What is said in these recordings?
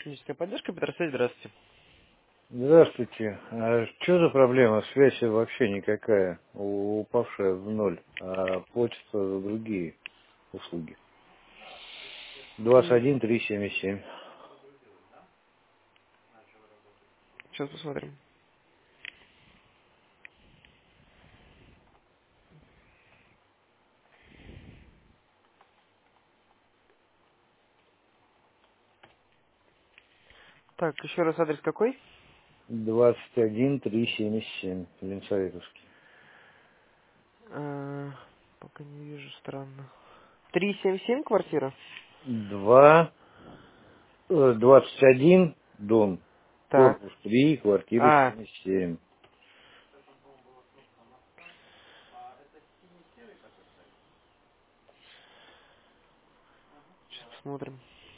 Техническая поддержка, Петр Савич, здравствуйте. Здравствуйте. А что за проблема? Связь вообще никакая, упавшая в ноль, а платятся за другие услуги. М, 21377. Сейчас посмотрим. Так, еще раз адрес какой? 21377. Ленсоветовский. Пока не вижу, странно. 377 квартира? 21 дом, Так. корпус 3, квартира А, 77. сейчас посмотрим.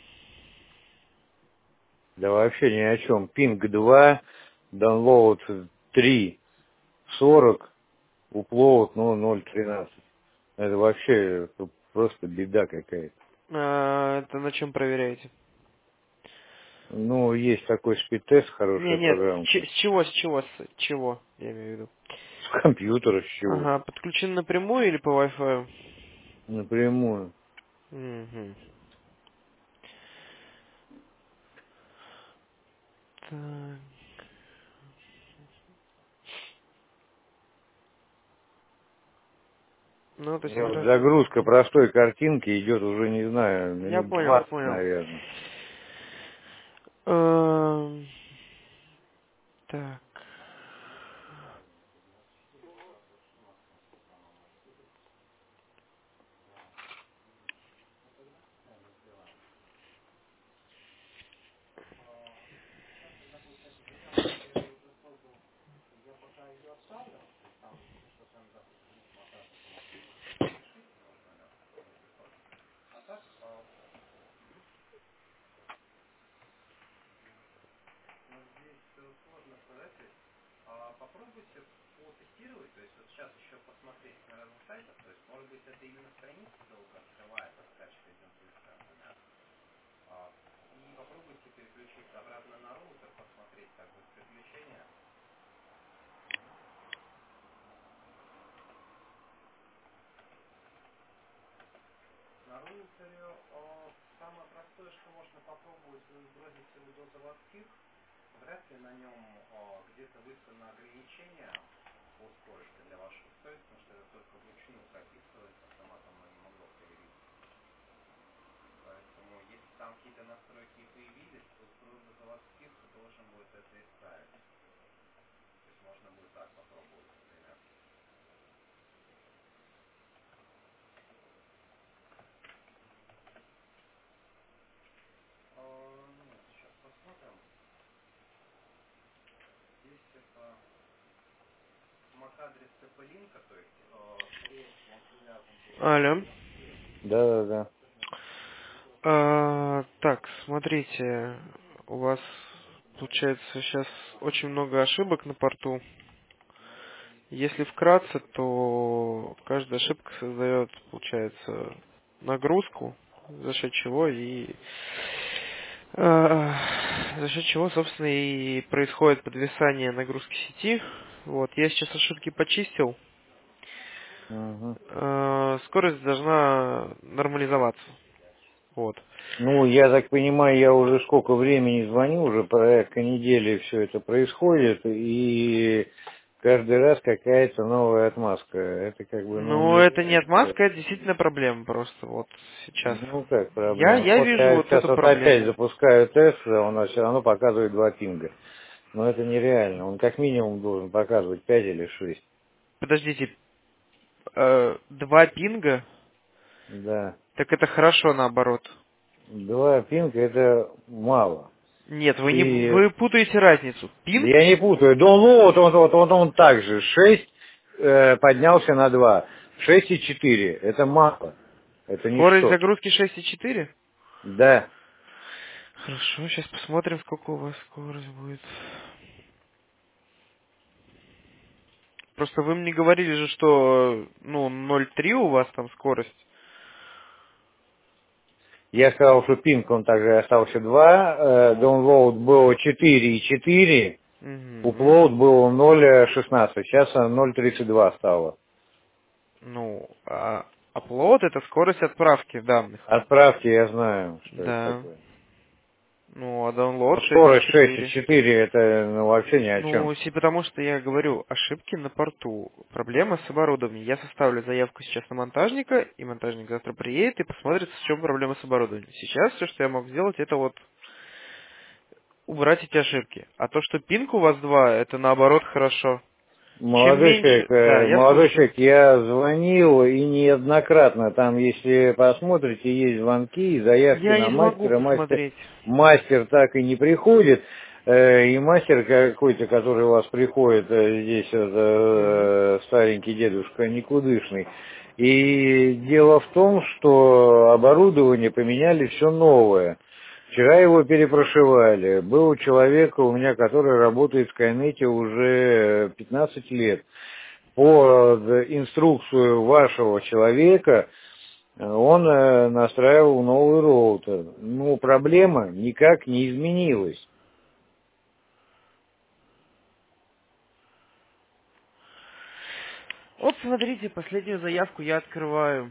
Да вообще ни о чем. Пинг 2, download 3, 40, upload, ну, 0,13. Это вообще просто беда какая-то. Это на чем проверяете? Ну, есть такой спид-тест, Не, хорошая нет, программка. с чего, я имею в виду. С компьютера, с чего? Ага, подключен напрямую или по Wi-Fi? Напрямую. Угу. Так, ну, то есть Вот игра... загрузка простой картинки идет уже, не знаю, Я минут понял, 20, понял. наверное. Эм, Так. Алло. Да-да-да. Так, смотрите, у вас получается сейчас очень много ошибок на порту. Если вкратце, то каждая ошибка создает, получается, нагрузку, за счет чего за счет чего, собственно, и происходит подвисание нагрузки сети. Вот, я сейчас ошибки почистил. Мгм. Скорость должна нормализоваться. Вот. Ну, я так понимаю, я уже сколько времени звоню, уже порядка недели все это происходит, и каждый раз какая-то новая отмазка. Это как бы, ну, Ну, не это не нравится. отмазка, это действительно проблема просто вот сейчас. Ну, как Я, проблема? я Вот вижу я вот сейчас эту вот опять проблему. запускаю тест, а у нас все равно показывает 2 пинга. Но это нереально. Он как минимум должен показывать 5 или 6. Подождите, 2 пинга, Да. так это хорошо наоборот. 2 пинга это мало. Нет, И вы путаете разницу. Пинг, я не путаю. Да, ну, вот он так же. 6 поднялся на 2. 6,4. Это мало. Это скорость ничто. загрузки 6,4. Да. Хорошо, сейчас посмотрим, сколько у вас скорость будет. Просто вы мне говорили же, что, ну, 0,3 у вас там скорость. Я сказал, что пинг он также остался 2, download было 4,4, Угу. upload было 0,16, сейчас 0,32 стало. Ну, а upload это скорость отправки данных. Отправьте, я знаю, что это Да. такое. Ну, а download Но скорость 6,4. 6,4 это ну, вообще ни о чем. Ну, потому что я говорю, ошибки на порту, проблема с оборудованием. Я составлю заявку сейчас на монтажника, и монтажник завтра приедет и посмотрит, в чем проблема с оборудованием. Сейчас все, что я мог сделать, это вот убрать эти ошибки. А то, что пинг у вас 2, это наоборот хорошо. Чем меньше... Да, я Молодой слушаю. человек, я звонил и неоднократно, там, если посмотрите, есть звонки и заявки Я на не смогу мастера, посмотреть. мастер так и не приходит, и мастер какой-то, который у вас приходит, здесь вот, Мгм. старенький дедушка, никудышный, и дело в том, что оборудование поменяли все новое. Вчера его перепрошивали. Был у человека у меня, который работает в Скайнете уже 15 лет. По инструкцию вашего человека он настраивал новый роутер. Ну, проблема никак не изменилась. Вот смотрите, последнюю заявку я открываю.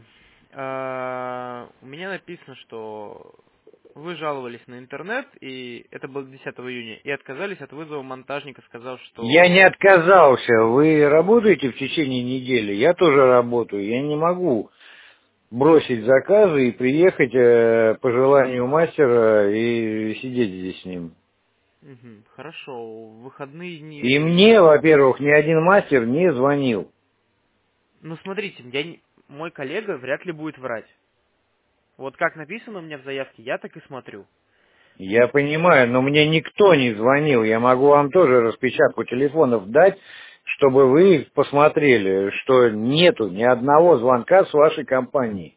У меня написано, что вы жаловались на интернет, и это было 10 июня, и отказались от вызова монтажника, сказав, Я не что... отказался. Вы работаете в течение недели? Я тоже работаю. Я не могу бросить заказы и приехать по желанию мастера и сидеть здесь с ним. Мгм, хорошо, в выходные дни И вы... мне, во-первых, ни один мастер не звонил. Ну, смотрите, мой коллега вряд ли будет врать. Вот как написано у меня в заявке, я так и смотрю. Я понимаю, но мне никто не звонил. Я могу вам тоже распечатку телефонов дать, чтобы вы посмотрели, что нету ни одного звонка с вашей компании.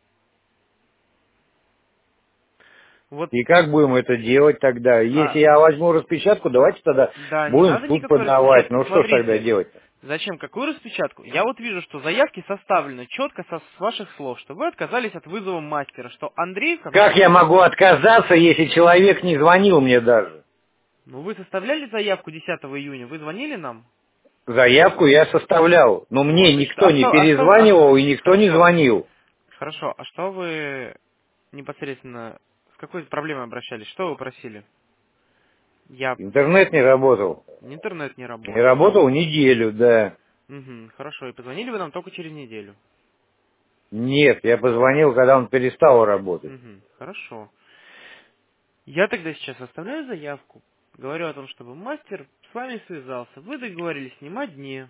Вот, И как будем это делать тогда? Если я возьму распечатку, давайте тогда да, не будем в надо суд никакой подавать. распечатки. Ну что ж тогда Смотрите, делать-то? зачем? Какую распечатку? Я вот вижу, что заявки составлены четко с ваших слов, что вы отказались от вызова мастера, что Андрей в конце Как я концов... могу отказаться, если человек не звонил мне даже? Ну, вы составляли заявку 10 июня, вы звонили нам? Заявку я составлял, но мне Вот, и что? никто не перезванивал и никто не Хорошо, звонил. хорошо. А что вы непосредственно... С какой проблемой обращались? Что вы просили? Я... Интернет не работал. Интернет не Не работал. работал неделю, да. Угу, хорошо. И позвонили вы нам только через неделю. Нет, я позвонил, когда он перестал работать. Угу, хорошо. Я тогда сейчас оставляю заявку. Говорю о том, чтобы мастер с вами связался. Вы договорились снимать дни,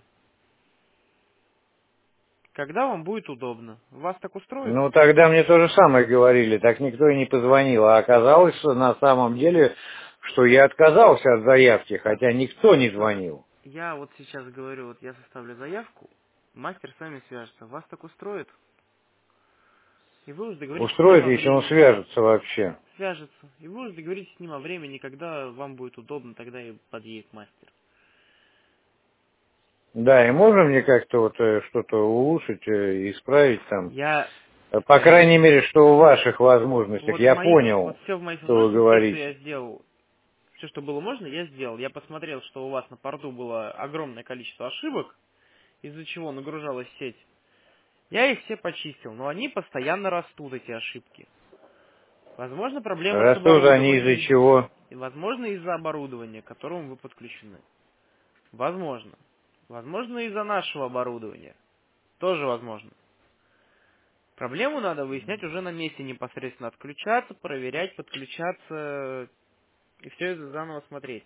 когда вам будет удобно. Вас так устроит? Ну, тогда мне то же самое говорили, так никто и не позвонил. А оказалось, что на самом деле, что я отказался от заявки, хотя никто не звонил. Я вот сейчас говорю, вот я составлю заявку, мастер с вами свяжется. Вас так устроит? И вы уже договоритесь с ним Устроит, о если он времени. свяжется вообще. Свяжется. И вы уже договоритесь с ним о времени, когда вам будет удобно, тогда и подъедет мастер. Да, и можно мне как-то вот что-то улучшить, исправить там? Я По крайней мере, что в ваших возможностях. вот Я понял, вот все в моих что вы возможностях, все, что я говорите. сделал, все, что было можно, я сделал. Я посмотрел, что у вас на порту было огромное количество ошибок, из-за чего нагружалась сеть. Я их все почистил, но они постоянно растут, эти ошибки. Возможно, проблема с Растут они из-за оборудованием, чего? и, возможно, из-за оборудования, к которому вы подключены. Возможно. Возможно, из-за нашего оборудования. Тоже возможно. Проблему надо выяснять уже на месте непосредственно. Отключаться, проверять, подключаться и все это заново смотреть.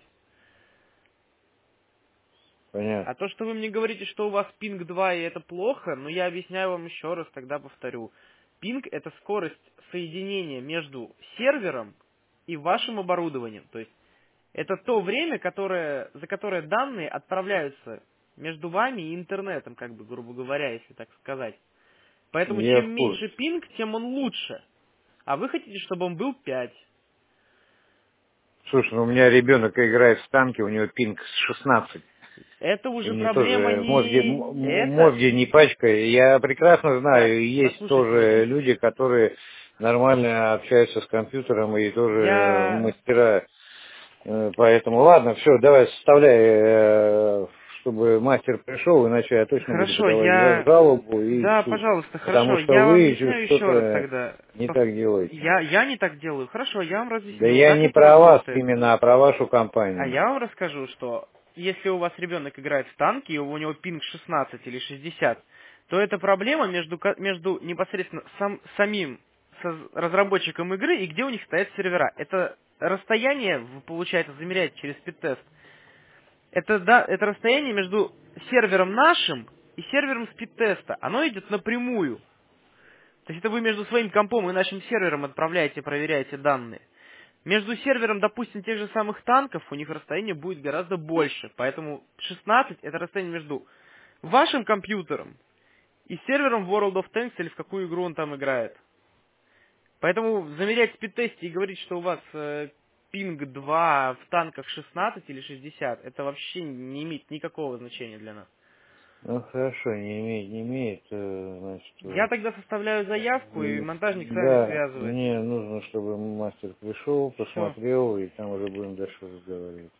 А Понятно. то, что вы мне говорите, что у вас пинг 2 и это плохо, но я объясняю вам еще раз, тогда повторю. Пинг это скорость соединения между сервером и вашим оборудованием. То есть это то время, за которое данные отправляются между вами и интернетом, как бы, грубо говоря, если так сказать. Поэтому Я чем в меньше курсе. пинг, тем он лучше. А вы хотите, чтобы он был 5. Слушай, ну у меня ребенок играет в танки, у него пинг 16. Это И уже мне проблема тоже не... мозги не пачкай. Я прекрасно Так, знаю, есть послушайте тоже меня. люди, которые нормально общаются с компьютером и тоже Я... мастера. Поэтому ладно, все, давай составляй, чтобы мастер пришел, иначе я точно буду Хорошо, подавать я... жалобу и в Да, суд. пожалуйста, Потому хорошо. что Я вам вы объясняю еще раз что-то тогда. не так делаете. Я не так делаю. Хорошо, я вам Да разъясню, я как не это про вас работает. именно, а про вашу А компанию. я вам расскажу, что если у вас ребенок играет в танки, и у него пинг 16 или 60, то это проблема между непосредственно самим разработчиком игры и где у них стоят сервера. Это расстояние, вы, получается, замеряете через спид-тест. Это расстояние между сервером нашим и сервером спид-теста. Оно идет напрямую. То есть это вы между своим компом и нашим сервером отправляете, проверяете данные. Между сервером, допустим, тех же самых танков, у них расстояние будет гораздо больше. Поэтому 16 это расстояние между вашим компьютером и сервером World of Tanks или в какую игру он там играет. Поэтому замерять в спид-тесте и говорить, что у вас пинг 2 в танках 16 или 60, это вообще не имеет никакого значения для нас. Ну хорошо, не имеет, значит, Я тогда составляю заявку, и монтажник с вами да, связывается. мне нужно, чтобы мастер пришел, Все. посмотрел, и там уже будем дальше разговаривать.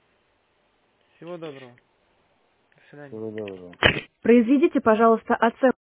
Всего доброго. До свидания. Всего доброго. Произведите, пожалуйста, оценку.